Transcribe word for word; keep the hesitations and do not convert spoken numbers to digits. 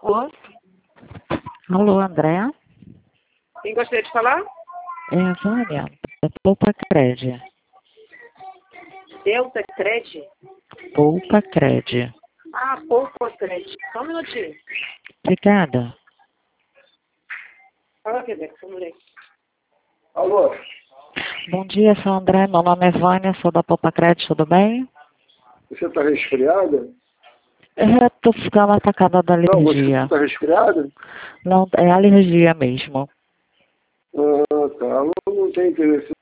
Alô? Alô, André? Quem gostaria de falar? É a Vânia, da Poupa Cred. Delta Cred? Poupa Cred. Ah, Poupa Cred. Só um minutinho. Obrigada. Fala, Rebeca, sua mulher. Alô? Bom dia, seu André. Meu nome é Vânia, sou da Poupa Cred, tudo bem? Você está resfriada? É, tô ficando atacada da Não, você alergia. está resfriada? Não, é alergia mesmo. Ah, tá. Não, não tem interesse